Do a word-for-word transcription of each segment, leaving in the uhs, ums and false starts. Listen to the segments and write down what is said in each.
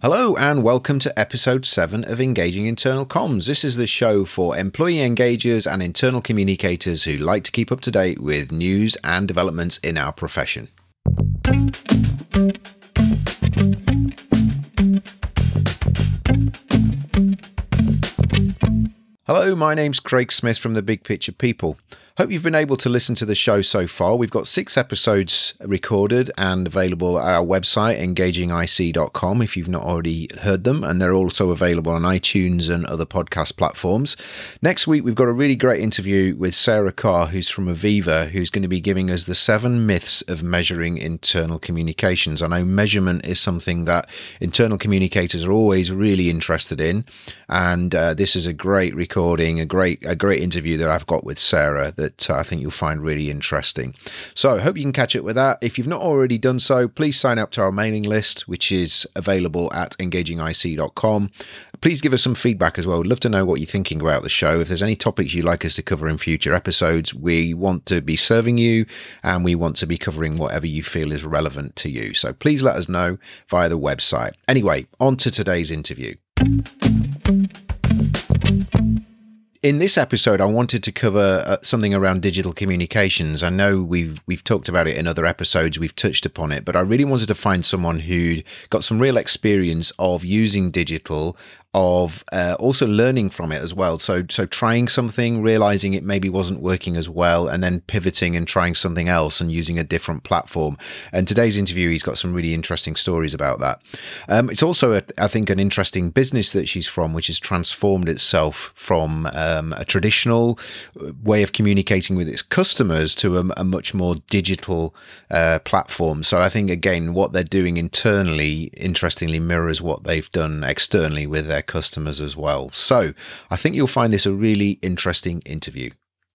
Hello and welcome to episode seven of Engaging Internal Comms. This is the show for employee engagers and internal communicators who like to keep up to date with news and developments in our profession. Hello, my name's Craig Smith from The Big Picture People. Hope you've been able to listen to the show so far. We've got six episodes recorded and available at our website, engaging I C dot com, if you've not already heard them, and they're also available on iTunes and other podcast platforms. Next week, we've got a really great interview with Sarah Carr, who's from Aviva, who's going to be giving us the seven myths of measuring internal communications. I know measurement is something that internal communicators are always really interested in, and uh, this is a great recording, a great a great interview that I've got with Sarah that that I think you'll find really interesting. So I hope you can catch up with that. If you've not already done so, please sign up to our mailing list, which is available at engaging I C dot com. Please give us some feedback as well. We'd love to know what you're thinking about the show. If there's any topics you'd like us to cover in future episodes, we want to be serving you and we want to be covering whatever you feel is relevant to you. So please let us know via the website. Anyway, on to today's interview. In this episode, I wanted to cover uh, something around digital communications. I know we've we've talked about it in other episodes, we've touched upon it, but I really wanted to find someone who'd got some real experience of using digital, of uh, also learning from it as well. So so trying something, realizing it maybe wasn't working as well, and then pivoting and trying something else and using a different platform. And today's interview, he's got some really interesting stories about that. Um, it's also, a, I think, an interesting business that she's from, which has transformed itself from um, a traditional way of communicating with its customers to a, a much more digital uh, platform. So I think, again, what they're doing internally, interestingly, mirrors what they've done externally with their customers as well. So I think you'll find this a really interesting interview.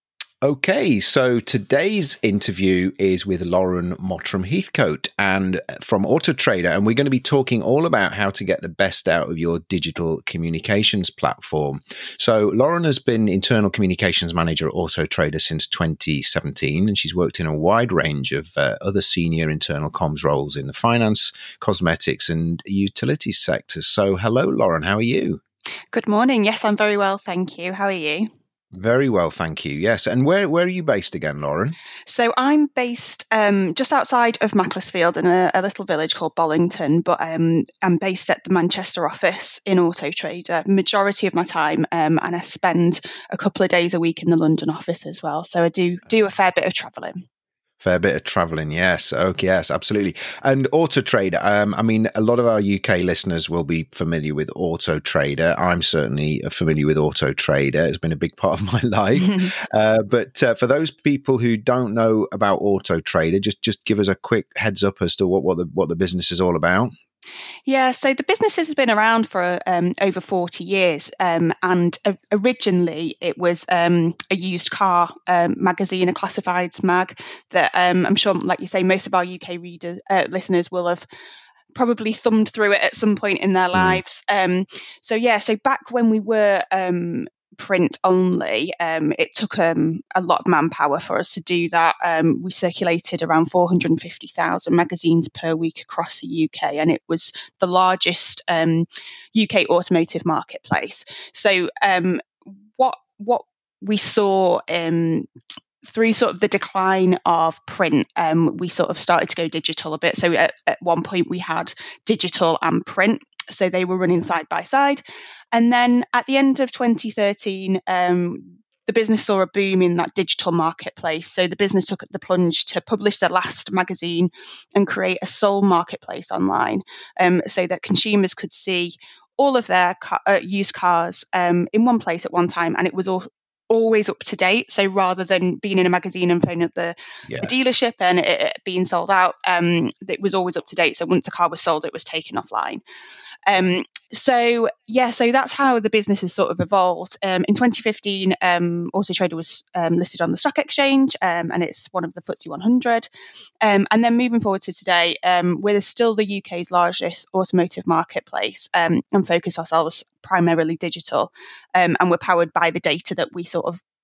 Okay, so today's interview is with Lauren Mottram Heathcote and from Auto Trader, and we're going to be talking all about how to get the best out of your digital communications platform. So Lauren has been internal communications manager at Auto Trader since twenty seventeen, and she's worked in a wide range of uh, other senior internal comms roles in the finance, cosmetics, and utilities sectors. So hello, Lauren, how are you? Good morning. Yes, I'm very well, thank you. How are you? Very well, thank you. Yes. And where, where are you based again, Lauren? So I'm based um, just outside of Macclesfield in a, a little village called Bollington, but um, I'm based at the Manchester office in Auto Trader majority of my time, um, and I spend a couple of days a week in the London office as well. So I do do a fair bit of travelling. Fair bit of travelling, yes. Okay, yes, absolutely. And Auto Trader, um, I mean, a lot of our U K listeners will be familiar with Auto Trader. I'm certainly familiar with Auto Trader. It's been a big part of my life. uh, but uh, for those people who don't know about Auto Trader, just just give us a quick heads up as to what, what the what the business is all about. Yeah, so the business has been around for um, over forty years, um, and uh, originally it was um, a used car um, magazine, a classifieds mag that um, I'm sure, like you say, most of our U K readers, uh, listeners will have probably thumbed through it at some point in their mm. lives. Um, so yeah, so back when we were um, print only, um, it took um, a lot of manpower for us to do that. Um, we circulated around four hundred fifty thousand magazines per week across the U K, and it was the largest um, U K automotive marketplace. So um, what what we saw um, through sort of the decline of print, um, we sort of started to go digital a bit. So at, at one point we had digital and print. So they were running side by side. And then at the end of twenty thirteen, um, the business saw a boom in that digital marketplace. So the business took the plunge to publish their last magazine and create a sole marketplace online, um, so that consumers could see all of their car, uh, used cars um, in one place at one time. And it was all always up to date. So rather than being in a magazine and phoning up the, yeah. the dealership and it, it being sold out, um, it was always up to date. So once a car was sold, it was taken offline. Um, so yeah, so that's how the business has sort of evolved. Um, in twenty fifteen, um, Auto Trader was um, listed on the stock exchange, um, and it's one of the F T S E one hundred. Um, and then moving forward to today, um, we're still the U K's largest automotive marketplace, um, and focus ourselves primarily digital. Um, and we're powered by the data that we sort of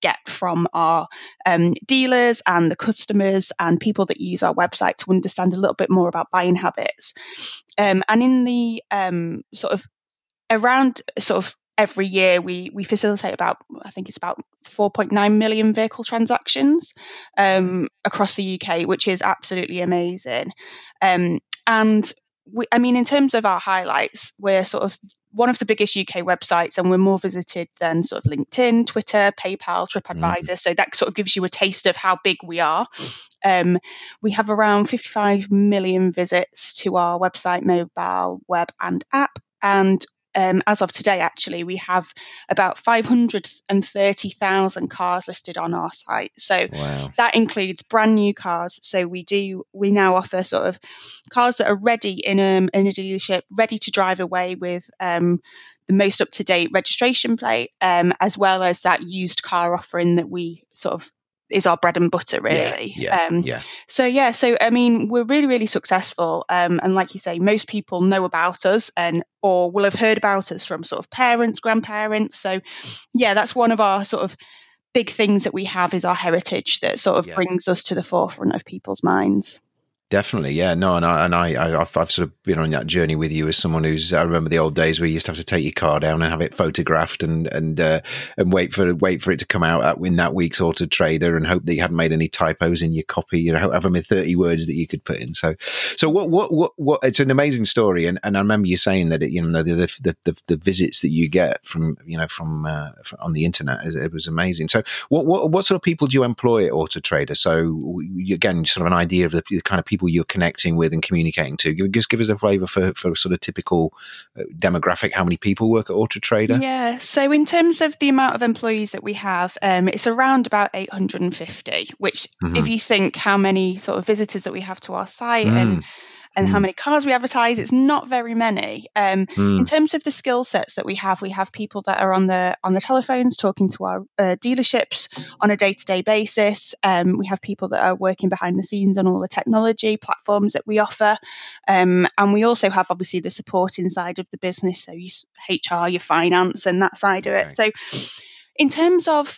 get from our um, dealers and the customers and people that use our website to understand a little bit more about buying habits. Um, and in the um, sort of around sort of every year we we facilitate about, I think it's about four point nine million vehicle transactions um, across the U K, which is absolutely amazing. Um, and we, I mean, in terms of our highlights, we're sort of one of the biggest U K websites, and we're more visited than sort of LinkedIn, Twitter, PayPal, TripAdvisor. Mm. So that sort of gives you a taste of how big we are. Um, we have around fifty-five million visits to our website, mobile, web, and app. And um, as of today, actually, we have about five hundred thirty thousand cars listed on our site. So Wow. that includes brand new cars. So we do, we now offer sort of cars that are ready in, um, in a dealership, ready to drive away with um, the most up-to-date registration plate, um, as well as that used car offering that we sort of is our bread and butter, really. Yeah, yeah, um, yeah. So yeah, so I mean, we're really, really successful, um, and like you say, most people know about us and or will have heard about us from sort of parents, grandparents. So yeah, that's one of our sort of big things that we have is our heritage that sort of Yeah. brings us to the forefront of people's minds. Definitely, yeah, no, and I and I, I I've, I've sort of been on that journey with you as someone who's. I remember the old days where you used to have to take your car down and have it photographed and and uh, and wait for wait for it to come out at, in that week's Auto Trader and hope that you hadn't made any typos in your copy. You know, have them thirty words that you could put in. So, so what what what what? It's an amazing story, and, and I remember you saying that it, you know the the, the the visits that you get from you know from, uh, from on the internet, it was amazing. So, what what what sort of people do you employ at Auto Trader? So again, sort of an idea of the, the kind of people you're connecting with and communicating to. Just give us a flavour for, for sort of typical uh, demographic. How many people work at Auto Trader? Yeah, so in terms of the amount of employees that we have, um, it's around about eight hundred fifty, which Mm-hmm. if you think how many sort of visitors that we have to our site Mm. and and mm. how many cars we advertise, it's not very many. Um, Mm. In terms of the skill sets that we have, we have people that are on the on the telephones talking to our uh, dealerships on a day-to-day basis. Um, we have people that are working behind the scenes on all the technology platforms that we offer. Um, and we also have obviously the support inside of the business, so your H R, your finance and that side of Okay. it. So in terms of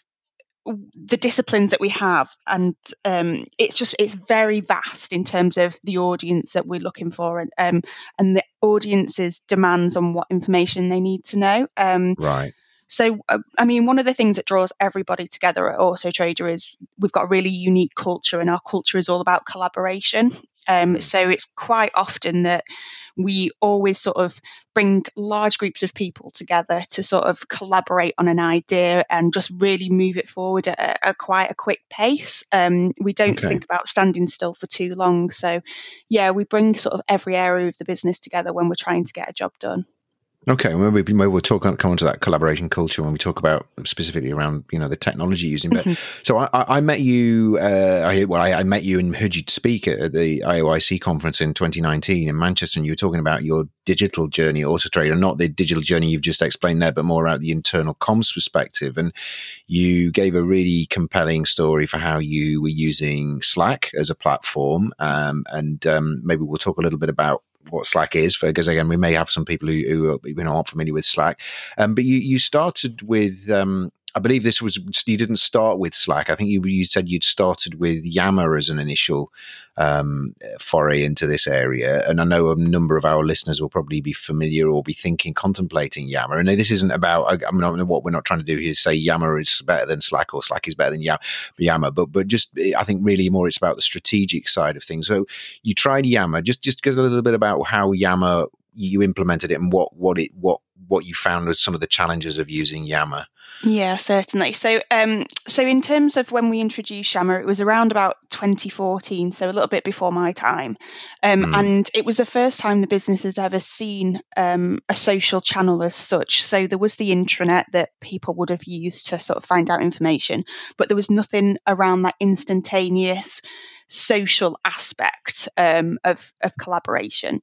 the disciplines that we have, and um, it's just it's very vast in terms of the audience that we're looking for, and um, and the audience's demands on what information they need to know. Um, Right. so, uh, I mean, one of the things that draws everybody together at Auto Trader is we've got a really unique culture, and our culture is all about collaboration. Um, Mm. so it's quite often that we always sort of bring large groups of people together to sort of collaborate on an idea and just really move it forward at a, a quite a quick pace. Um, we don't Okay. think about standing still for too long. So, yeah, we bring sort of every area of the business together when we're trying to get a job done. Okay, well, maybe, maybe we'll talk come on to that collaboration culture when we talk about specifically around you know the technology using. But so I, I met you, uh, I well, I, I met you and heard you speak at the I O I C conference in twenty nineteen in Manchester, and you were talking about your digital journey at Auto Trader, not the digital journey you've just explained there, but more out the internal comms perspective. And you gave a really compelling story for how you were using Slack as a platform, um, and um, maybe we'll talk a little bit about what Slack is, for because again we may have some people who, who you know, aren't familiar with Slack. Um, but you you started with um, I believe this was you didn't start with Slack. I think you you said you'd started with Yammer as an initial um, foray into this area. And I know a number of our listeners will probably be familiar or be thinking, contemplating Yammer. And this isn't about, I, I mean, what we're not trying to do here is say Yammer is better than Slack or Slack is better than Yammer, but but just I think really more it's about the strategic side of things. So you tried Yammer. Just just give us a little bit about how Yammer you implemented it and what what it what what you found was some of the challenges of using Yammer. Yeah, certainly. So, um, so in terms of when we introduced Yammer, it was around about twenty fourteen, so a little bit before my time, um, mm. and it was the first time the business has ever seen um, a social channel as such. So there was the intranet that people would have used to sort of find out information, but there was nothing around that instantaneous social aspect um, of of collaboration.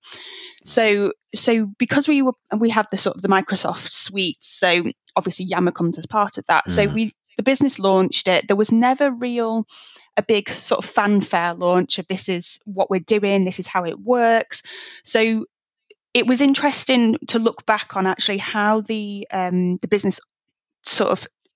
So, so because we were we have the sort of the Microsoft suite, so obviously Yammer comes as part of that. Mm. So we the business launched it. There was never real a big sort of fanfare launch of this is what we're doing, this is how it works. So it was interesting to look back on actually how the um, the business sort of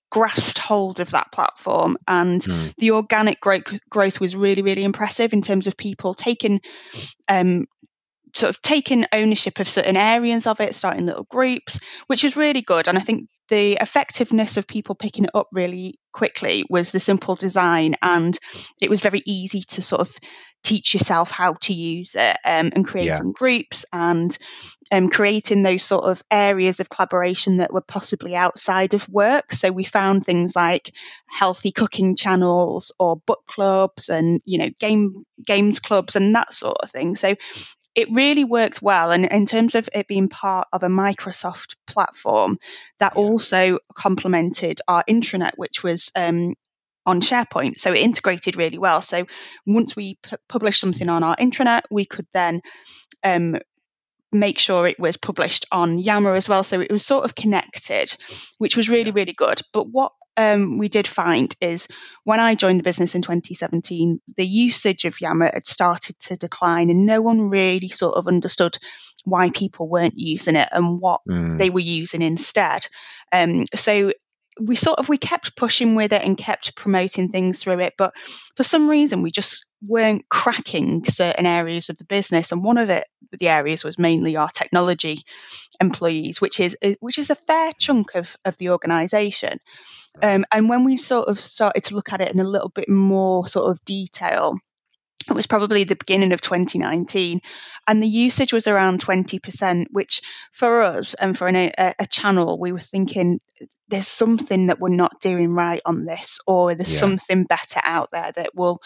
grasped hold of that platform, and Mm. the organic growth growth was really, really impressive in terms of people taking um, sort of taking ownership of certain areas of it, starting little groups, which was really good. And I think the effectiveness of people picking it up really quickly was the simple design, and it was very easy to sort of teach yourself how to use it, um, and creating Yeah. groups and um, creating those sort of areas of collaboration that were possibly outside of work. So we found things like healthy cooking channels or book clubs and, you know, game games clubs and that sort of thing. So it really works well. And in terms of it being part of a Microsoft platform, that Yeah. also complemented our intranet, which was um, on SharePoint. So it integrated really well. So once we p- published something on our intranet, we could then um, make sure it was published on Yammer as well. So it was sort of connected, which was really, Yeah. really good. But what um, we did find is when I joined the business in twenty seventeen, the usage of Yammer had started to decline, and no one really sort of understood why people weren't using it and what Mm. they were using instead. Um, so we sort of we kept pushing with it and kept promoting things through it, but for some reason we just weren't cracking certain areas of the business, and one of it the areas was mainly our technology employees, which is which is a fair chunk of of the organisation. Right. Um, and when we sort of started to look at it in a little bit more sort of detail, it was probably the beginning of twenty nineteen, and the usage was around twenty percent, which for us and for an, a, a channel, we were thinking there's something that we're not doing right on this, or there's Yeah. something better out there that will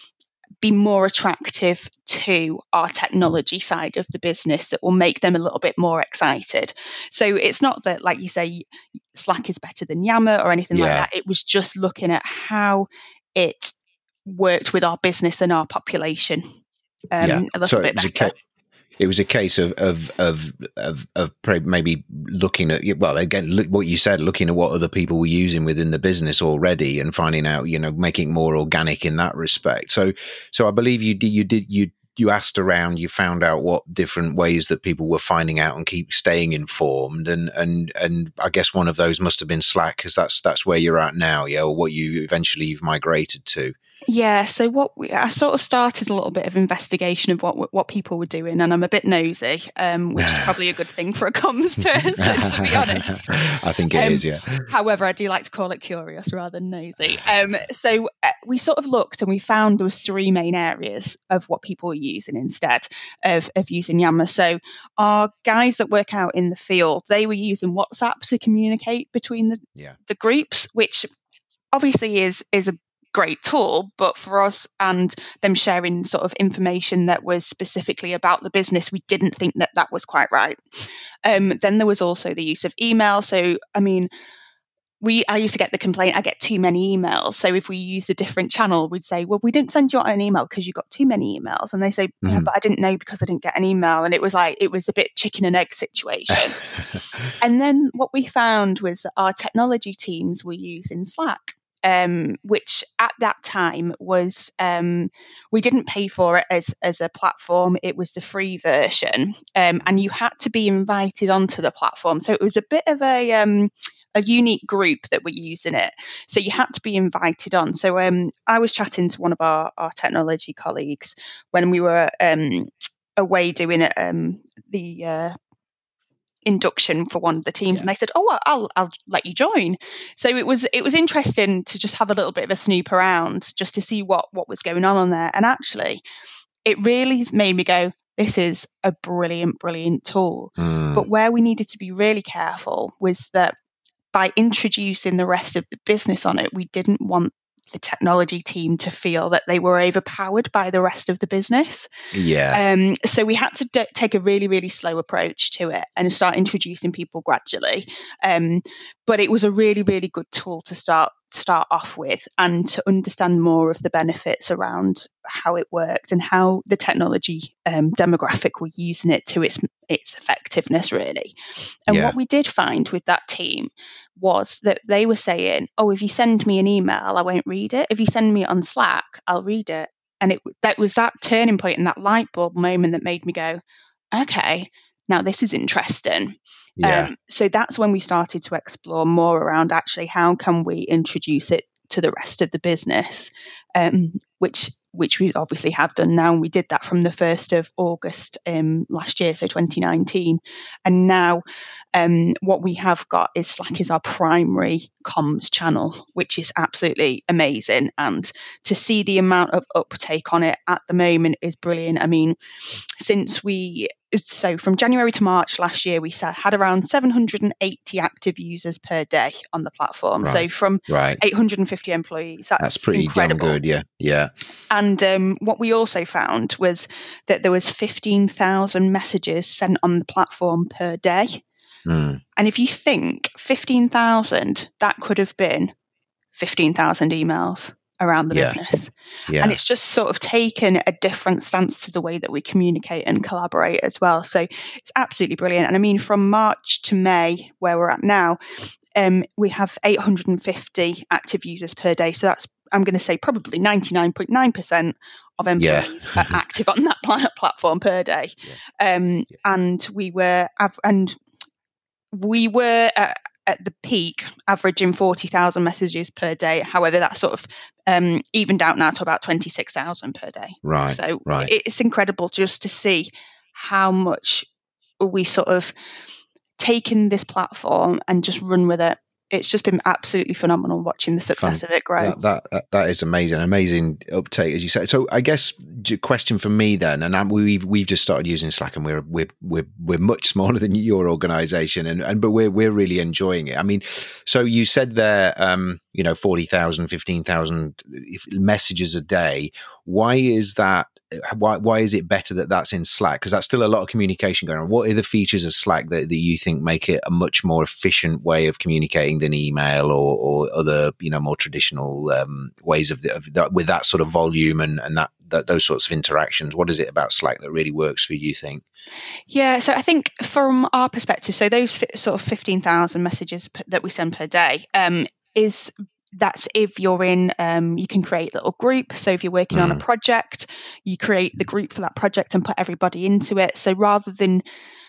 be more attractive to our technology side of the business, that will make them a little bit more excited. So it's not that, like you say, Slack is better than Yammer or anything like Yeah. that. It was just looking at how it worked with our business and our population um, Yeah. a little So it bit was a better. ca- it was a case of of of of, of maybe looking at, well, again, look what you said, looking at what other people were using within the business already and finding out, you know, making it more organic in that respect. So so I believe you did you did you you asked around, you found out what different ways that people were finding out and keep staying informed, and and and I guess one of those must have been Slack, because that's that's where you're at now, yeah, or what you eventually you've migrated to. Yeah, so what we, I sort of started a little bit of investigation of what what people were doing, and I'm a bit nosy, um, which is probably a good thing for a comms person, to be honest. I think it Um, is, yeah. However, I do like to call it curious rather than nosy. Um, so uh, we sort of looked and we found there was three main areas of what people were using instead of, of using Yammer. So our guys that work out in the field, they were using WhatsApp to communicate between the, Yeah. the groups, which obviously is is a great tool, but for us and them sharing sort of information that was specifically about the business, we didn't think that that was quite right. Um, then there was also the use of email. So, I mean, we I used to get the complaint, I get too many emails. So if we used a different channel, we'd say, well, we didn't send you out an email because you got too many emails. And they say, yeah, Mhm. but I didn't know because I didn't get an email. And it was like, it was a bit chicken and egg situation. And then what we found was that our technology teams were using Slack. Um, which at that time was um, we didn't pay for it as as a platform. It was the free version, um, and you had to be invited onto the platform. So it was a bit of a um, a unique group that were using it. So you had to be invited on. So um, I was chatting to one of our, our technology colleagues when we were um, away doing it, um, the uh, induction for one of the teams, Yeah. and they said, "Oh, well, I'll I'll let you join." So it was it was interesting to just have a little bit of a snoop around just to see what what was going on on there. And actually, it really made me go, "This is a brilliant, brilliant tool." Mm. But where we needed to be really careful was that by introducing the rest of the business on it, we didn't want the technology team to feel that they were overpowered by the rest of the business. Yeah. Um, so we had to d- take a really, really slow approach to it and start introducing people gradually. Um, but it was a really, really good tool to start start off with, and to understand more of the benefits around how it worked and how the technology um, demographic were using it to its its effectiveness, really. And Yeah. what we did find with that team was that they were saying, "Oh, if you send me an email, I won't read it. If you send me it on Slack, I'll read it." And it that was that turning point and that light bulb moment that made me go, okay, now this is interesting. Yeah. Um, so that's when we started to explore more around actually how can we introduce it to the rest of the business, um, which which we obviously have done now. And we did that from the first of August um, last year, so twenty nineteen. And now um, what we have got is Slack is our primary comms channel, which is absolutely amazing. And to see the amount of uptake on it at the moment is brilliant. I mean, since we, so from January to March last year, we had around seven hundred eighty active users per day on the platform. Right. So from right. eight hundred fifty employees, that's, that's pretty incredible. damn good. Yeah. Yeah. And um, what we also found was that there was fifteen thousand messages sent on the platform per day. Mm. And if you think fifteen thousand, that could have been fifteen thousand emails around the yeah. business. Yeah. And it's just sort of taken a different stance to the way that we communicate and collaborate as well. So it's absolutely brilliant. And I mean, from March to May, where we're at now, um, we have eight hundred fifty active users per day. So that's, I'm going to say, probably ninety-nine point nine percent of employees yeah. are active on that pl- platform per day. Yeah. Um, yeah. And we were, av- and we were at, at the peak averaging forty thousand messages per day. However, that sort of um, evened out now to about twenty-six thousand per day. Right. So right. it's incredible just to see how much we sort of taken this platform and just run with it. It's just been absolutely phenomenal watching the success Fun. of it grow. That, that that is amazing, amazing uptake, as you said. So I guess the question for me then, and we've we've just started using Slack, and we're we're we're we're much smaller than your organisation, and and but we're we're really enjoying it. I mean, so you said there, um, you know, forty thousand, fifteen thousand messages a day. Why is that? Why why is it better that that's in Slack? Because that's still a lot of communication going on. What are the features of Slack that, that you think make it a much more efficient way of communicating than email or, or other, you know, more traditional um, ways of, the, of that, with that sort of volume and, and that, that those sorts of interactions? What is it about Slack that really works for you, you think? Yeah, so I think from our perspective, so those f- sort of fifteen thousand messages p- that we send per day um, is that's if you're in, um, you can create a little group. So if you're working mm. on a project, you create the group for that project and put everybody into it. So rather than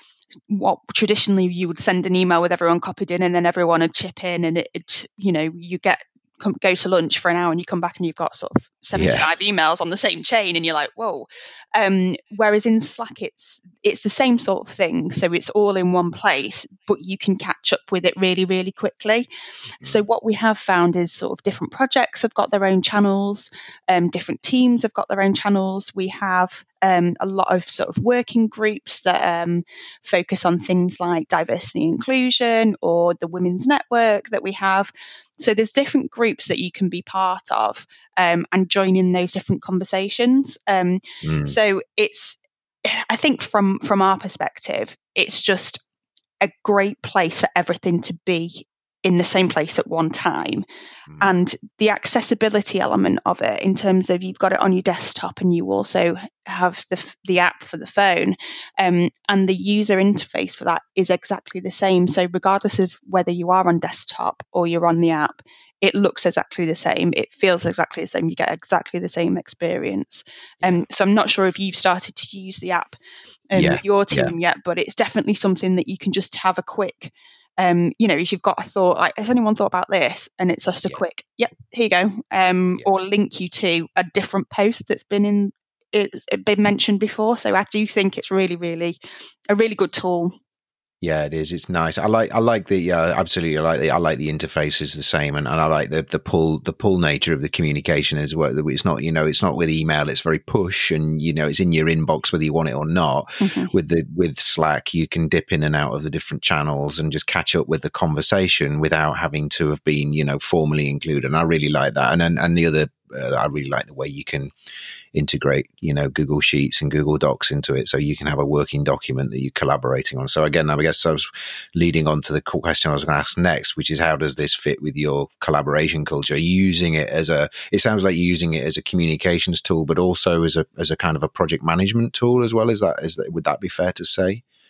what traditionally you would send an email with everyone copied in and then everyone would chip in and it, it you know, you get come, go to lunch for an hour and you come back and you've got sort of seventy-five yeah. emails on the same chain and you're like, whoa. Um, whereas in Slack, it's it's the same sort of thing. So it's all in one place, but you can catch up with it really, really quickly. Mm-hmm. So what we have found is sort of different projects have got their own channels, um, different teams have got their own channels. We have um, a lot of sort of working groups that um, focus on things like diversity and inclusion or the women's network that we have. So there's different groups that you can be part of um, and join in those different conversations. Um, mm. So it's, I think from, from our perspective, it's just a great place for everything to be in the same place at one time. Mm. And the accessibility element of it in terms of you've got it on your desktop and you also have the the app for the phone um, and the user interface for that is exactly the same. So regardless of whether you are on desktop or you're on the app, it looks exactly the same. It feels exactly the same. You get exactly the same experience. Um, so I'm not sure if you've started to use the app um, yeah. with your team yeah. yet, but it's definitely something that you can just have a quick Um, you know, if you've got a thought, like, has anyone thought about this? And it's just a yeah. quick, yep, here you go. Um, yeah. Or link you to a different post that's been in, it's been mentioned before. So I do think it's really, really a really good tool. Yeah, it is. It's nice. I like. I like the. Yeah, absolutely. I like the. I like the interface is the same, and, and I like the the pull the pull nature of the communication as well. It's not. You know, it's not with email. It's very push, and you know, it's in your inbox whether you want it or not. Mm-hmm. With the with Slack, you can dip in and out of the different channels and just catch up with the conversation without having to have been, you know, formally included. And I really like that. And and, and the other, uh, I really like the way you can integrate, you know, Google Sheets and Google Docs into it, so you can have a working document that you're collaborating on. So again, I guess I was leading on to the question I was going to ask next, which is how does this fit with your collaboration culture? Are you using it as a? It sounds like you're using it as a communications tool, but also as a as a kind of a project management tool as well. Is that is that would that be fair to say?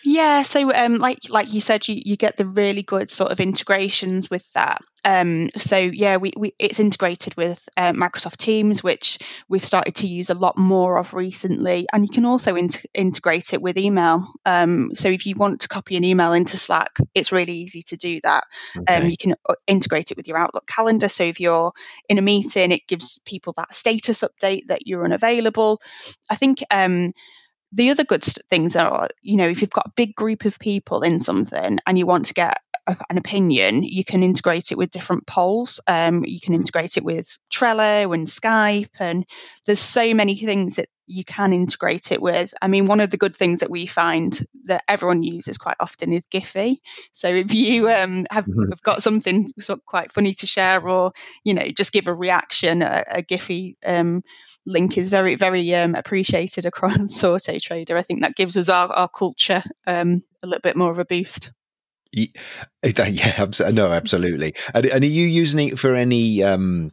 Yeah, so um, like like you said, you, you get the really good sort of integrations with that. Um, so yeah, we, we it's integrated with uh, Microsoft Teams, which we've started to use a lot more of recently, and you can also in- integrate it with email. Um, so if you want to copy an email into Slack, it's really easy to do that. Okay. Um, you can integrate it with your Outlook calendar. So if you're in a meeting, it gives people that status update that you're unavailable. I think. Um, The other good st- things are, you know, if you've got a big group of people in something and you want to get a, an opinion, you can integrate it with different polls. Um, you can integrate it with Trello and Skype, and there's so many things that you can integrate it with. I mean, one of the good things that we find that everyone uses quite often is Giphy. So if you um, have, have got something sort of quite funny to share, or you know, just give a reaction, a, a Giphy um, link is very, very um, appreciated across Sorte Trader. I think that gives us our, our culture um, a little bit more of a boost. Yeah, no, absolutely. And, and are you using it for any, um,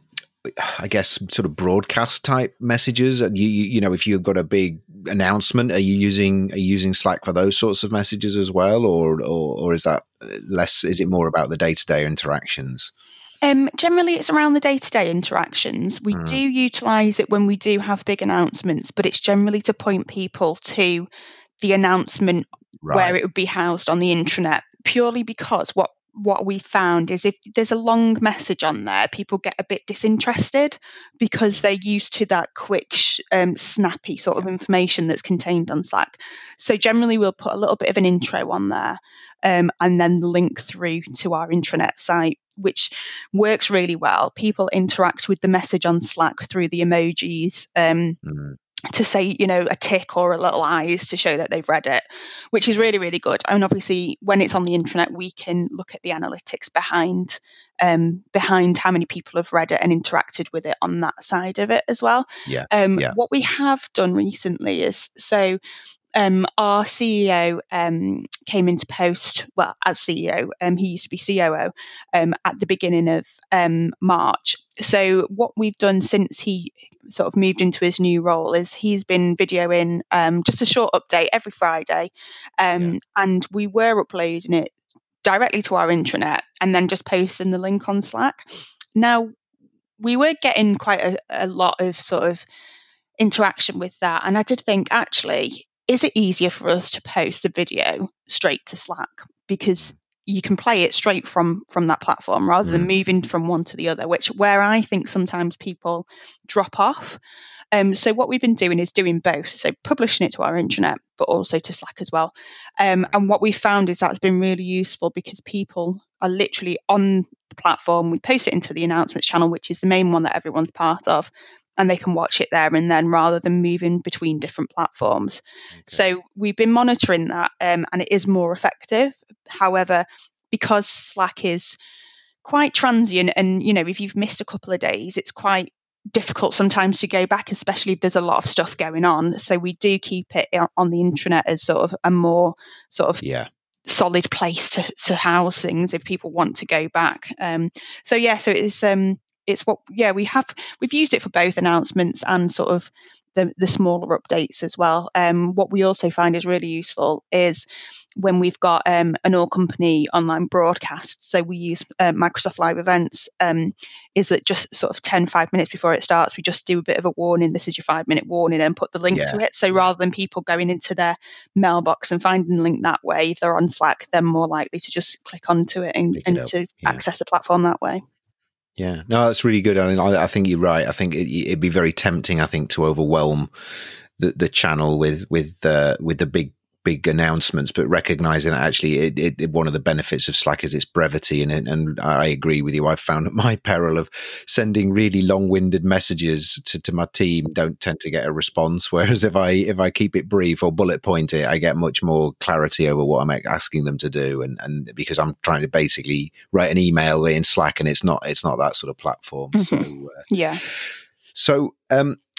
I guess, sort of broadcast type messages? You, you, you know, if you've got a big announcement, are you using are you using Slack for those sorts of messages as well, or or, or is that less? Is it more about the day to day interactions? Um, generally, it's around the day-to-day interactions. We Mm. do utilise it when we do have big announcements, but it's generally to point people to the announcement Right. where it would be housed on the intranet, purely because what what we found is if there's a long message on there, people get a bit disinterested because they're used to that quick, sh- um, snappy sort of information that's contained on Slack. So generally, we'll put a little bit of an intro on there, um, and then the link through to our intranet site, which works really well. People interact with the message on Slack through the emojis. Um, Mm. to say, you know, a tick or a little eyes to show that they've read it, which is really, really good. And obviously, when it's on the intranet, we can look at the analytics behind um, behind how many people have read it and interacted with it on that side of it as well. Yeah. Um, Yeah. What we have done recently is so. Um, our C E O um, came into post, well, as C E O, um, he used to be C O O um, at the beginning of um, March. So, what we've done since he sort of moved into his new role is he's been videoing um, just a short update every Friday. Um, Yeah. And we were uploading it directly to our intranet and then just posting the link on Slack. Now, we were getting quite a, a lot of sort of interaction with that. And I did think, actually, is it easier for us to post the video straight to Slack? Because you can play it straight from from that platform rather than Mm. moving from one to the other, which where I think sometimes people drop off. Um, so what we've been doing is doing both. So publishing it to our intranet, but also to Slack as well. Um, and what we found is that's been really useful because people are literally on the platform. We post it into the announcements channel, which is the main one that everyone's part of, and they can watch it there and then rather than moving between different platforms. Okay. So we've been monitoring that um, and it is more effective. However, because Slack is quite transient and, you know, if you've missed a couple of days, it's quite difficult sometimes to go back, especially if there's a lot of stuff going on. So we do keep it on the intranet as sort of a more sort of yeah. solid place to, to house things if people want to go back. Um, so yeah, so it's um, it's what yeah we have we've used it for both announcements and sort of the, the smaller updates as well. Um, what we also find is really useful is when we've got um, an all company online broadcast. So we use uh, Microsoft Live Events. Um, is that just sort of ten, five minutes before it starts, we just do a bit of a warning. This is your five minute warning and put the link Yeah. to it. So rather than people going into their mailbox and finding the link that way, if they're on Slack, they're more likely to just click onto it and, Pick it and up. to Yeah. access the platform that way. Yeah, no, that's really good. I mean, I, I think you're right. I think it, it'd be very tempting, I think, to overwhelm the, the channel with with uh, with the big big announcements, but recognizing that actually it, it, it, one of the benefits of Slack is its brevity. And and I agree with you. I've found at my peril of sending really long-winded messages to, to my team don't tend to get a response. Whereas if I if I keep it brief or bullet point it, I get much more clarity over what I'm asking them to do. And and because I'm trying to basically write an email in Slack, and it's not it's not that sort of platform. Mm-hmm. So uh, yeah. So. um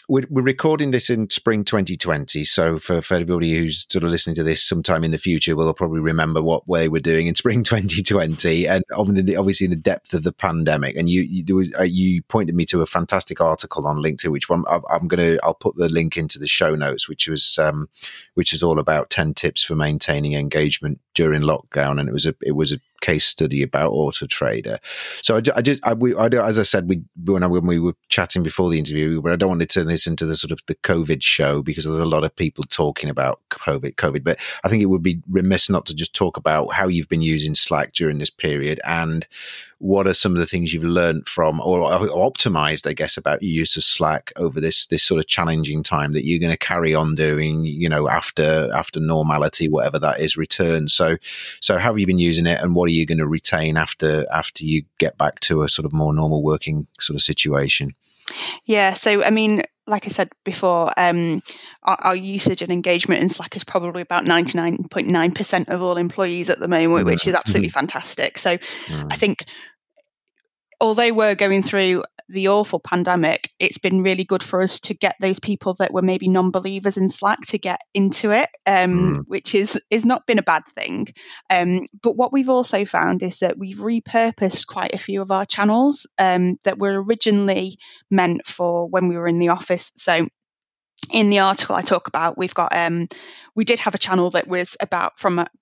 we're, we're recording this in spring twenty twenty. So for, for everybody who's sort of listening to this sometime in the future, will probably remember what way we're doing in spring twenty twenty, and obviously in the depth of the pandemic. And you you, there was, uh, you pointed me to a fantastic article on LinkedIn, which one I'm, I'm going to I'll put the link into the show notes, which was um, which is all about ten tips for maintaining engagement during lockdown, and it was a it was a case study about Auto Trader. So I, I just, I, we, I, as I said, we when, I, when we were chatting before the interview, but I don't want to turn this into the sort of the COVID show, because there's a lot of people talking about COVID, COVID. But I think it would be remiss not to just talk about how you've been using Slack during this period, and what are some of the things you've learned from, or, or optimized, I guess, about your use of Slack over this this sort of challenging time that you're going to carry on doing, you know, after after normality, whatever that is, returns. So, so how have you been using it, and what are you going to retain after after you get back to a sort of more normal working sort of situation? Yeah, so I mean, like I said before, um, our, our usage and engagement in Slack is probably about ninety-nine point nine percent of all employees at the moment, which is absolutely mm-hmm. fantastic. So mm. I think, although we're going through the awful pandemic, it's been really good for us to get those people that were maybe non-believers in Slack to get into it, um, Mm. which is is not been a bad thing. Um, but what we've also found is that we've repurposed quite a few of our channels um, that were originally meant for when we were in the office. So in the article I talk about, we've got um, we did have a channel that was about from a,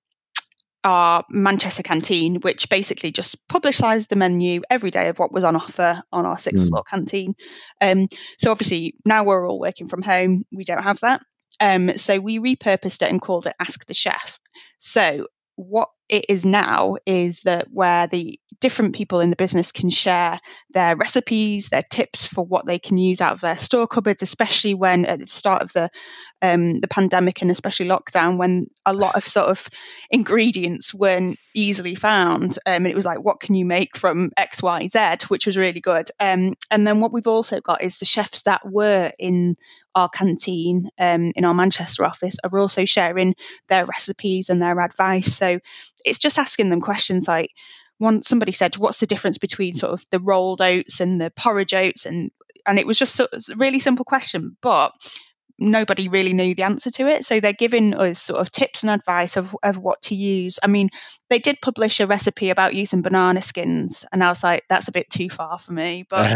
our Manchester canteen, which basically just publicised the menu every day of what was on offer on our sixth Mm. floor canteen. Um, so obviously now we're all working from home, we don't have that. Um, so we repurposed it and called it Ask the Chef. So what it is now is that where the different people in the business can share their recipes, their tips for what they can use out of their store cupboards, especially when at the start of the um, the pandemic and especially lockdown, when a lot of sort of ingredients weren't easily found. Um, and it was like, what can you make from X, Y, Z, which was really good. Um, and then what we've also got is the chefs that were in our canteen um, in our Manchester office are also sharing their recipes and their advice. So it's just asking them questions like, one somebody said, what's the difference between sort of the rolled oats and the porridge oats? And and it was just sort of a really simple question, but nobody really knew the answer to it. So they're giving us sort of tips and advice of, of what to use. I mean, they did publish a recipe about using banana skins, and I was like, that's a bit too far for me. But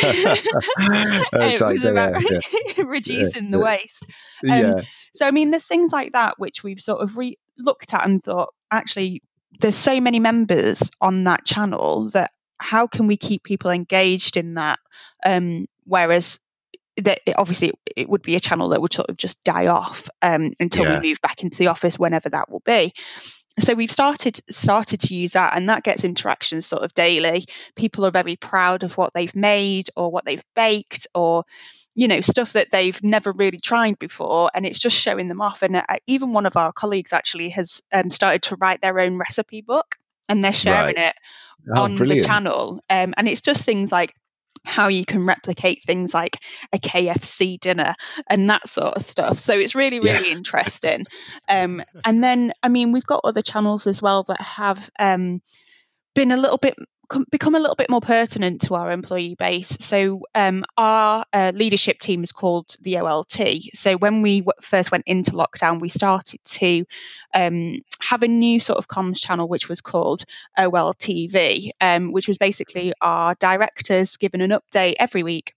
it like, was about yeah, yeah, reducing yeah, the waste. Um, yeah. so, I mean, there's things like that which we've sort of re- looked at and thought, actually, there's so many members on that channel that how can we keep people engaged in that? Um, whereas that it, obviously it would be a channel that would sort of just die off um, until Yeah. we move back into the office, whenever that will be. So we've started started to use that, and that gets interactions sort of daily. People are very proud of what they've made or what they've baked, or you know, stuff that they've never really tried before, and it's just showing them off. And uh, even one of our colleagues actually has um, started to write their own recipe book, and they're sharing Right. it Oh, on brilliant. the channel. Um, and it's just things like how you can replicate things like a K F C dinner and that sort of stuff. So it's really, really Yeah. interesting. Um, and then, I mean, we've got other channels as well that have um, been a little bit become a little bit more pertinent to our employee base. So um, our uh, leadership team is called the O L T. So when we w- first went into lockdown, we started to um, have a new sort of comms channel, which was called O L T V, um, which was basically our directors giving an update every week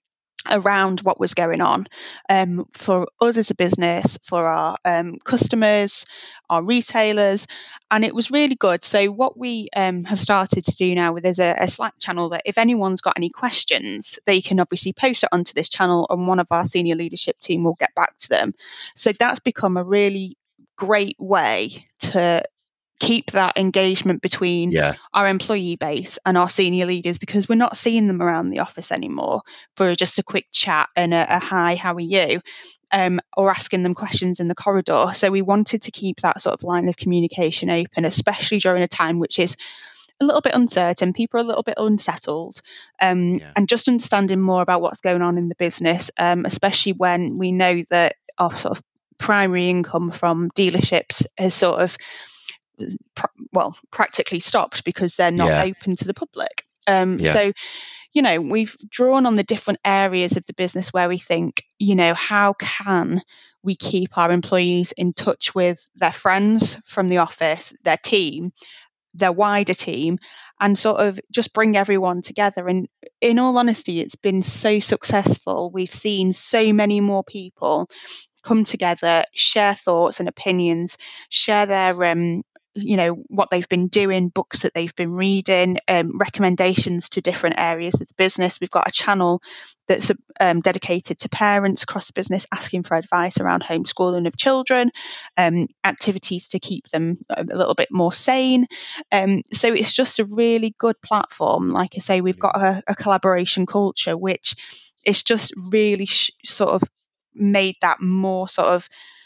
around what was going on um, for us as a business, for our um, customers, our retailers, and it was really good. So what we um, have started to do now, there's a, a Slack channel that if anyone's got any questions, they can obviously post it onto this channel, and one of our senior leadership team will get back to them. So that's become a really great way to keep that engagement between Yeah. our employee base and our senior leaders, because we're not seeing them around the office anymore for just a quick chat and a, a hi, how are you? Um, or asking them questions in the corridor. So we wanted to keep that sort of line of communication open, especially during a time which is a little bit uncertain. People are a little bit unsettled, um, Yeah. and just understanding more about what's going on in the business, um, especially when we know that our sort of primary income from dealerships has sort of well, practically stopped because they're not Yeah. open to the public. Um, Yeah. so, you know, we've drawn on the different areas of the business where we think, you know, how can we keep our employees in touch with their friends from the office, their team, their wider team, and sort of just bring everyone together. And in all honesty, it's been so successful. We've seen so many more people come together, share thoughts and opinions, share their um, you know, what they've been doing, books that they've been reading, um, recommendations to different areas of the business. We've got a channel that's um, dedicated to parents across the business asking for advice around homeschooling of children, um, activities to keep them a little bit more sane. Um, so it's just a really good platform. Like I say, we've got a, a collaboration culture, which is just really sh- sort of made that more sort of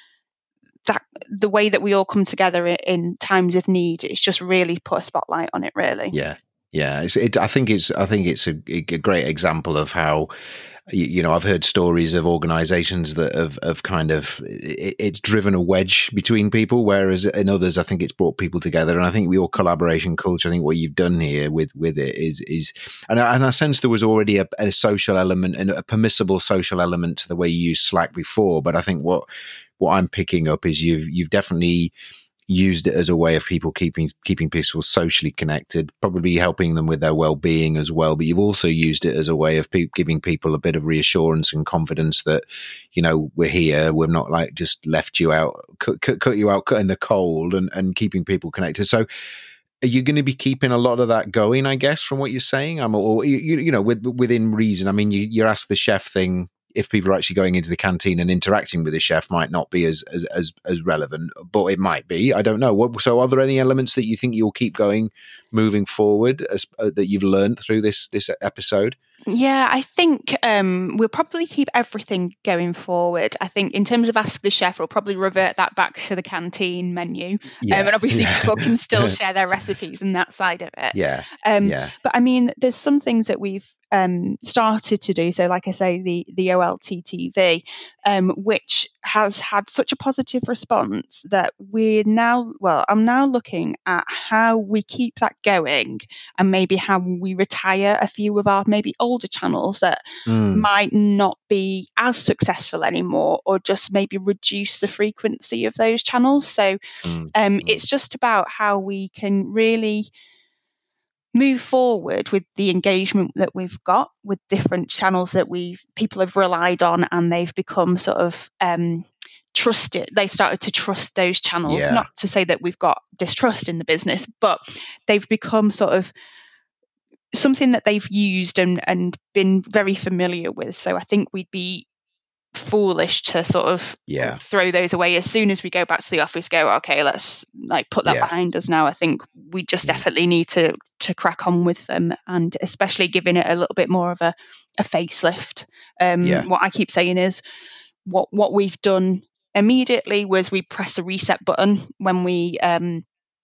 that the way that we all come together in, in times of need. It's just really put a spotlight on it, really. Yeah. Yeah. It's, it, I think it's, I think it's a, a great example of how, you know, I've heard stories of organizations that have, have kind of, it, it's driven a wedge between people, whereas in others, I think it's brought people together. And I think your collaboration culture, I think what you've done here with, with it is, is, and I, and I sense there was already a, a social element and a permissible social element to the way you used Slack before. But I think what, what I'm picking up is you've, you've definitely used it as a way of people keeping keeping people socially connected, probably helping them with their well-being as well. But you've also used it as a way of pe- giving people a bit of reassurance and confidence that, you know, we're here. We're not like just left you out, cut, cut, cut you out, cut in the cold, and, and keeping people connected. So, are you going to be keeping a lot of that going? I guess from what you're saying, I'm, or you, you know, with, within reason. I mean, you, you're asked the chef thing. If people are actually going into the canteen and interacting with the chef, might not be as as as, as relevant, but it might be. I don't know. What, so, are there any elements that you think you'll keep going, moving forward, as, uh, that you've learned through this this episode? Yeah, I think um, we'll probably keep everything going forward. I think in terms of Ask the Chef, we'll probably revert that back to the canteen menu. Yeah, um, and obviously yeah. people can still share their recipes and that side of it. Yeah, um, yeah. But I mean, there's some things that we've um, started to do. So like I say, the, the O L T T V, um, which has had such a positive response that we're now, well, I'm now looking at how we keep that going and maybe how we retire a few of our maybe older channels that Mm. might not be as successful anymore, or just maybe reduce the frequency of those channels. So Mm. um, Mm. it's just about how we can really move forward with the engagement that we've got with different channels that we've people have relied on, and they've become sort of um, trusted. They started to trust those channels. Yeah. Not to say that we've got distrust in the business, but they've become sort of something that they've used and, and been very familiar with. So I think we'd be foolish to sort of Yeah. throw those away as soon as we go back to the office. Go, okay, let's like put that Yeah. behind us now. I think we just Mm. definitely need to to crack on with them, and especially giving it a little bit more of a, a facelift. Um, Yeah. What I keep saying is what what we've done immediately was we press the reset button when we um,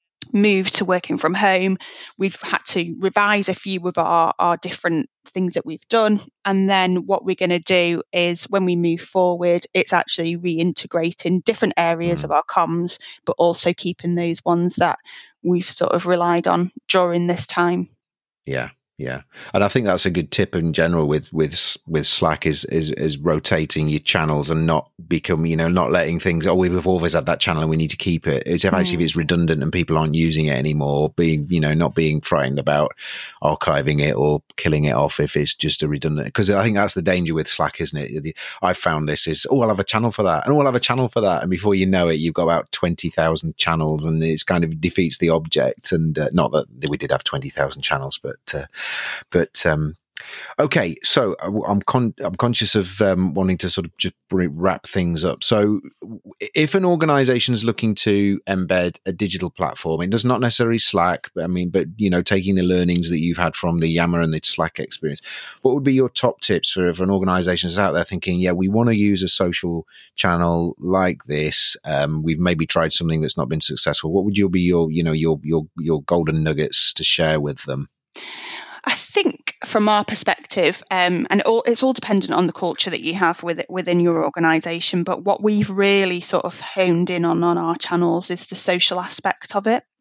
moved to working from home. We've had to revise a few of our, our different things that we've done. And then what we're going to do is when we move forward, it's actually reintegrating different areas Mm. of our comms, but also keeping those ones that we've sort of relied on during this time. Yeah. Yeah, and I think that's a good tip in general with with with Slack is is is rotating your channels and not become, you know, not letting things, oh, we've always had that channel and we need to keep it. It's if actually Mm. if it's redundant and people aren't using it anymore, being, you know, not being frightened about archiving it or killing it off if it's just a redundant. Because I think that's the danger with Slack, isn't it? I've found this is, oh, I'll have a channel for that and we'll have a channel for that, and before you know it, you've got about twenty thousand channels, and it's kind of defeats the object. And uh, not that we did have twenty thousand channels, but. Uh, But um, okay, so I'm con- I'm conscious of um, wanting to sort of just wrap things up. So, if an organisation is looking to embed a digital platform, it does not necessarily Slack, but I mean, but you know, taking the learnings that you've had from the Yammer and the Slack experience, what would be your top tips for, for an organisation that's out there thinking, yeah, we want to use a social channel like this. Um, we've maybe tried something that's not been successful. What would you be your you know your your your golden nuggets to share with them? I think from our perspective, um, and all, it's all dependent on the culture that you have with it, within your organisation, but what we've really sort of honed in on on our channels is the social aspect of it.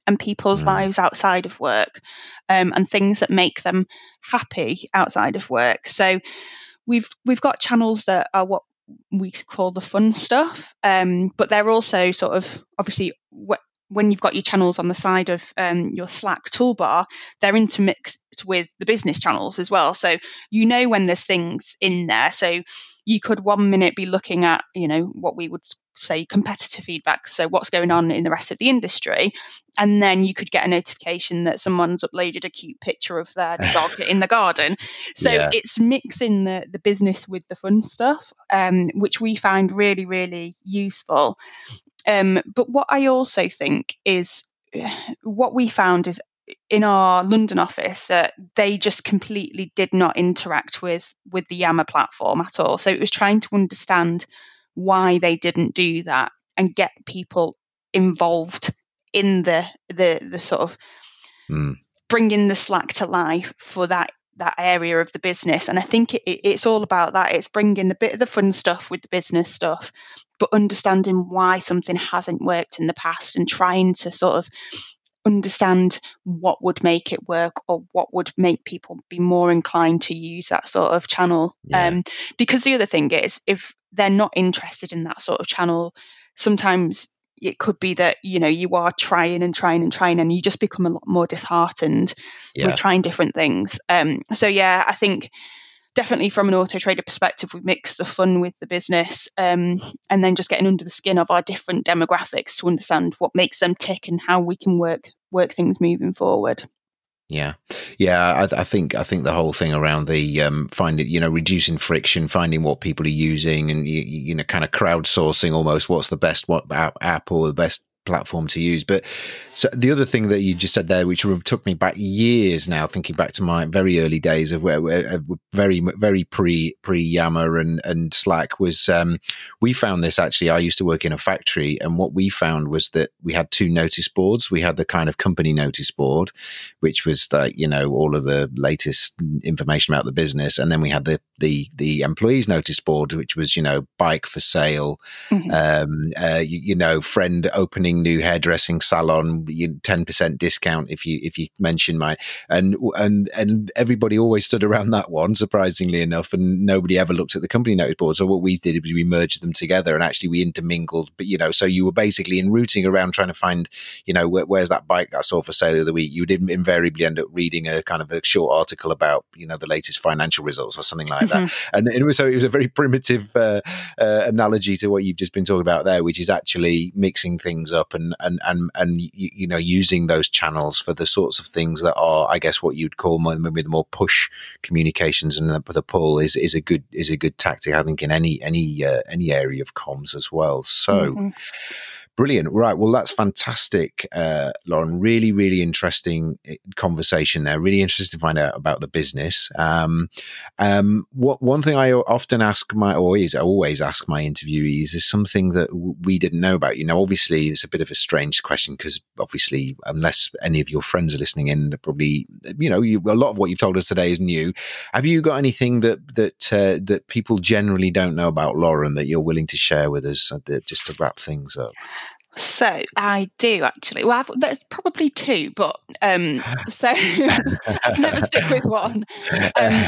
and people's Mm. lives outside of work, um, and things that make them happy outside of work. So we've we've got channels that are what we call the fun stuff, um, but they're also sort of obviously wh- when you've got your channels on the side of um, your Slack toolbar, they're intermixed with the business channels as well. So you know when there's things in there. So you could one minute be looking at, you know, what we would say competitor feedback. So what's going on in the rest of the industry. And then you could get a notification that someone's uploaded a cute picture of their dog in the garden. So Yeah. it's mixing the, the business with the fun stuff, um, which we find really, really useful. Um, but what I also think is what we found is in our London office that they just completely did not interact with with the Yammer platform at all. So it was trying to understand why they didn't do that and get people involved in the the the sort of Mm. bringing the Slack to life for that that area of the business. And I think it, it's all about that. It's bringing a bit of the fun stuff with the business stuff, but understanding why something hasn't worked in the past and trying to sort of understand what would make it work or what would make people be more inclined to use that sort of channel. Yeah. Um, because the other thing is, if they're not interested in that sort of channel, sometimes it could be that, you know, you are trying and trying and trying and you just become a lot more disheartened Yeah. with trying different things. Um, so, yeah, I think definitely from an auto trader perspective, we mix the fun with the business, um, and then just getting under the skin of our different demographics to understand what makes them tick and how we can work work things moving forward. Yeah, yeah. I, I think I think the whole thing around the um, finding, you know, reducing friction, finding what people are using, and you, you know, kind of crowdsourcing almost what's the best what app or the best platform to use. But so the other thing that you just said there, which took me back years now, thinking back to my very early days of where we're very, very pre pre Yammer and and Slack, was um, we found this actually. I used to work in a factory, and what we found was that we had two notice boards. We had the kind of company notice board, which was like, you know, all of the latest information about the business, and then we had the the the employees notice board, which was, you know, bike for sale, mm-hmm. um, uh, you, you know, friend opening new hairdressing salon, ten percent discount if you if you mention mine, and and and everybody always stood around that one, surprisingly enough, and nobody ever looked at the company notice board. So what we did was we merged them together, and actually we intermingled. But you know, so you were basically in routing around trying to find, you know, where, where's that bike I saw for sale the other week. You did invariably end up reading a kind of a short article about, you know, the latest financial results or something like mm-hmm. that. And it was so it was a very primitive uh, uh, analogy to what you've just been talking about there, which is actually mixing things up and and and and you know, using those channels for the sorts of things that are, I guess, what you'd call maybe the more push communications, and the, the pull is is a good is a good tactic, I think, in any any uh, any area of comms as well. So. Mm-hmm. Brilliant. Right. Well, that's fantastic, uh, Lauren. Really, really interesting conversation there. Really interesting to find out about the business. Um, um, what one thing I often ask my, always, always ask my interviewees is something that we didn't know about. You know, obviously, it's a bit of a strange question because obviously, unless any of your friends are listening in, they're probably, you know, you, a lot of what you've told us today is new. Have you got anything that that uh, that people generally don't know about Lauren that you're willing to share with us, uh, that, just to wrap things up? So I do actually. Well, I've, there's probably two, but um, so I've never stuck with one. Um,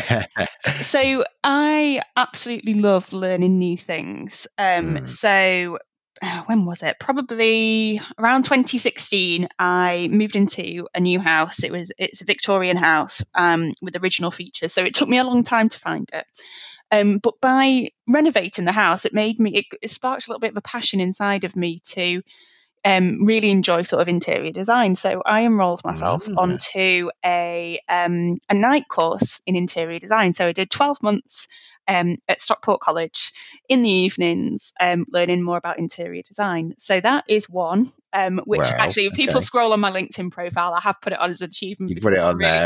so I absolutely love learning new things. Um, mm. So uh, when was it? Probably around twenty sixteen. I moved into a new house. It was it's a Victorian house um, with original features. So it took me a long time to find it. Um, but by renovating the house, it made me, it, it sparked a little bit of a passion inside of me to um, really enjoy sort of interior design. So I enrolled myself mm-hmm. onto a um, a night course in interior design. So I did twelve months um, at Stockport College in the evenings, um, learning more about interior design. So that is one, um, which wow, actually, if people okay. scroll on my LinkedIn profile, I have put it on as an achievement. You put it on really there,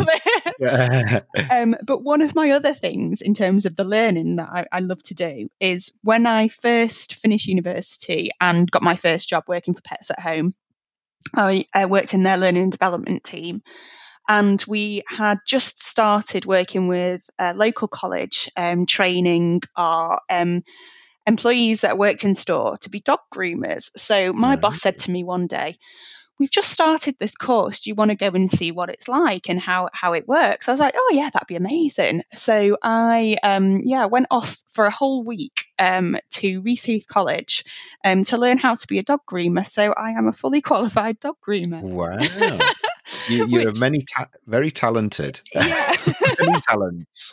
okay. um, but one of my other things in terms of the learning that I, I love to do is when I first finished university and got my first job working for Pets at Home, I, I worked in their learning and development team. And we had just started working with a local college, um, training our um, employees that worked in store to be dog groomers. So my mm-hmm. boss said to me one day, we've just started this course. Do you want to go and see what it's like and how, how it works? I was like, oh yeah, that'd be amazing. So I, um, yeah, went off for a whole week um, to Reeseheath College um, to learn how to be a dog groomer. So I am a fully qualified dog groomer. Wow. You, you're Which, many, ta- very talented. Yeah. Many talents.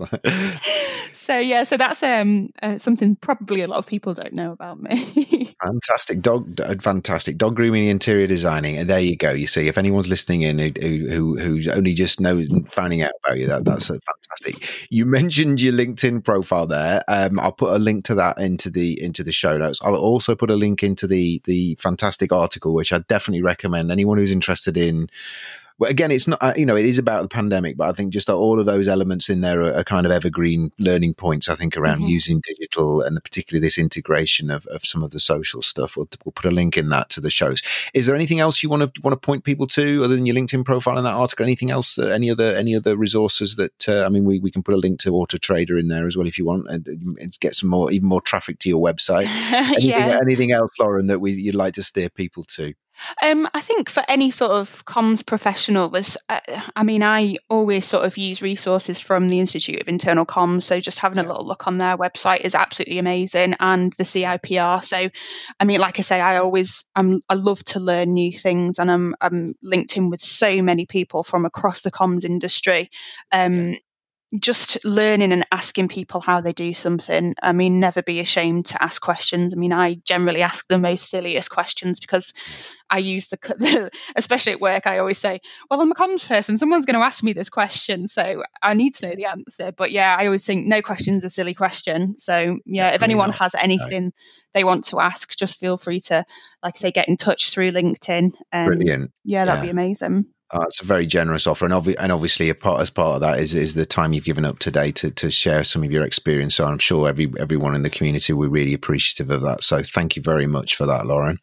So yeah, so that's um uh, something probably a lot of people don't know about me. Fantastic dog, fantastic dog grooming, interior designing, and there you go. You see, if anyone's listening in who who who's only just knows finding out about you, that that's a fantastic. You mentioned your LinkedIn profile there. Um, I'll put a link to that into the into the show notes. I'll also put a link into the the fantastic article, which I definitely recommend anyone who's interested in. Well, again, it's not, you know, it is about the pandemic, but I think just all of those elements in there are, are kind of evergreen learning points, I think, around mm-hmm. using digital and particularly this integration of, of some of the social stuff. We'll, we'll put a link in that to the shows. Is there anything else you want to want to point people to other than your LinkedIn profile in that article? Anything else, uh, any other any other resources that, uh, I mean, we, we can put a link to Auto Trader in there as well if you want and, and get some more, even more traffic to your website. Anything, yeah. anything else, Lauren, that we, you'd like to steer people to? Um, I think for any sort of comms professional, there's, uh, I mean, I always sort of use resources from the Institute of Internal Comms. So just having a little look on their website is absolutely amazing, and the C I P R. So, I mean, like I say, I always, I'm, I love to learn new things, and I'm, I'm linked in with so many people from across the comms industry. Um, yeah. Just learning and asking people how they do something. I mean, never be ashamed to ask questions. I mean, I generally ask the most silliest questions because I use the, the especially at work, I always say, well, I'm a comms person. Someone's going to ask me this question, so I need to know the answer. But yeah, I always think no question's a silly question. So yeah, if anyone not. has anything no. they want to ask, just feel free to, like I say, get in touch through LinkedIn. Um, Brilliant. Yeah, that'd yeah. be amazing. Uh, it's a very generous offer, and, obvi- and obviously, a part as part of that is is the time you've given up today to to share some of your experience. So I'm sure every everyone in the community will be really appreciative of that. So thank you very much for that, Lauren.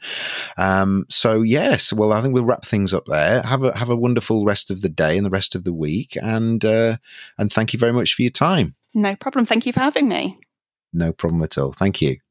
Um, so yes, well, I think we'll wrap things up there. Have a have a wonderful rest of the day and the rest of the week, and uh, and thank you very much for your time. No problem. Thank you for having me. No problem at all. Thank you.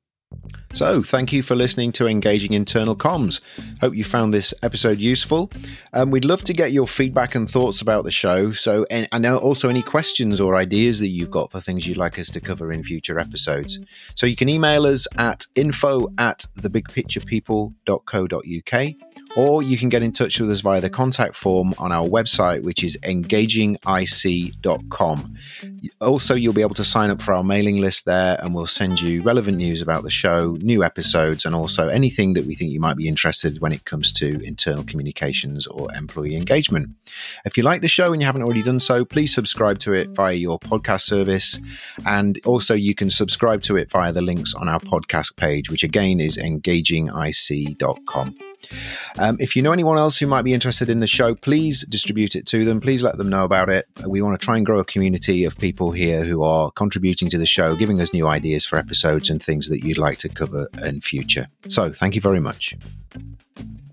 So, thank you for listening to Engaging Internal Comms. Hope you found this episode useful. Um, we'd love to get your feedback and thoughts about the show. So, and, and also any questions or ideas that you've got for things you'd like us to cover in future episodes. So, you can email us at info at the big picture people dot co dot uk, or you can get in touch with us via the contact form on our website, which is engaging I C dot com. Also, you'll be able to sign up for our mailing list there, and we'll send you relevant news about the show, new episodes, and also anything that we think you might be interested in when it comes to internal communications or employee engagement. If you like the show and you haven't already done so, please subscribe to it via your podcast service. And also you can subscribe to it via the links on our podcast page, which again is engaging I C dot com. Um, if you know anyone else who might be interested in the show, please distribute it to them. Please let them know about it. We want to try and grow a community of people here who are contributing to the show, giving us new ideas for episodes and things that you'd like to cover in future. So thank you very much.